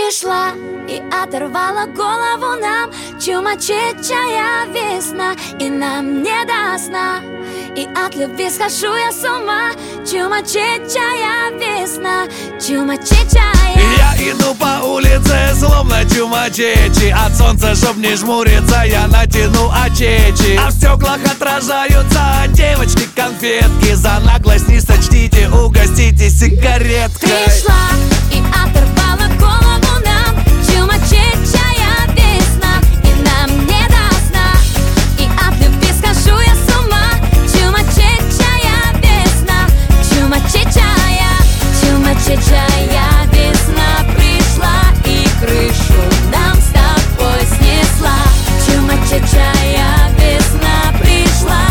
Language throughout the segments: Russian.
пришла и оторвала голову нам. Чумачечая весна, и нам не до сна, и от любви схожу я с ума. Чумачечая весна, чумачечая. Я иду по улице, словно чумачечи. От солнца, чтоб не жмуриться, я натяну очечи. А в стеклах отражаются девочки конфетки. За наглость не сочтите, угостите сигареткой. Пришла и оторвала голову нам. Чумачечая весна, и нам не до сна, и от любви схожу я с ума. Чумачечая весна, чумачечая. Чумачечая весна пришла и крышу нам с тобой снесла. Чумачечая весна пришла,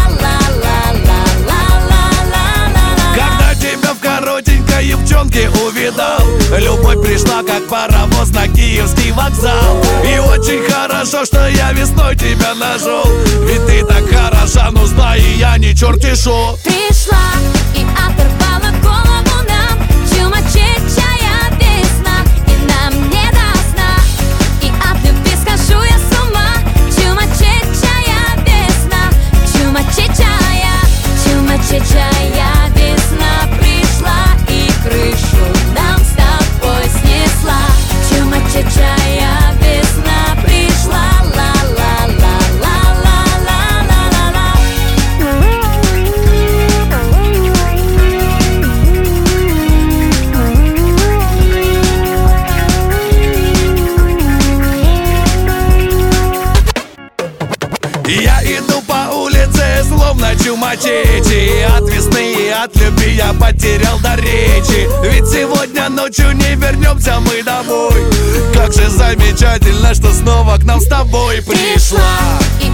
ла-ла-ла-ла-ла-ла-ла. Когда тебя в коротенькой юбчонке увидал, любовь пришла, как паровоз на Киевский вокзал. И очень хорошо, что я весной тебя нашел, ведь ты так хороша, ну знай, я не черти шо. Пришла и оторвала голову нам. Чумачечая весна, и нам не до сна, и от любви схожу я с ума. Чумачечая весна, чумачечая. Чумачечая весна пришла и крышу нам с тобой снесла. Чумачечая весна пришла, ла-ла-ла-ла-ла-ла-ла-ла. Я иду по улице, словно чумачечи. От весны и от любви я потерял до речи. Ведь сегодня ночью не вернемся мы домой. Как же замечательно, что снова к нам с тобой пришла. И